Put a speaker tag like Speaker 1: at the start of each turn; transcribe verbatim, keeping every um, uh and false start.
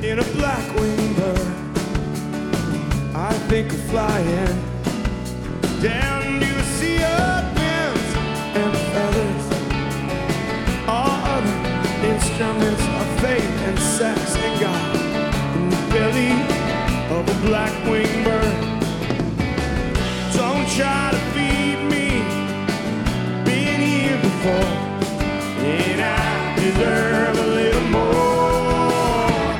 Speaker 1: in a black wing bird. I think of flying down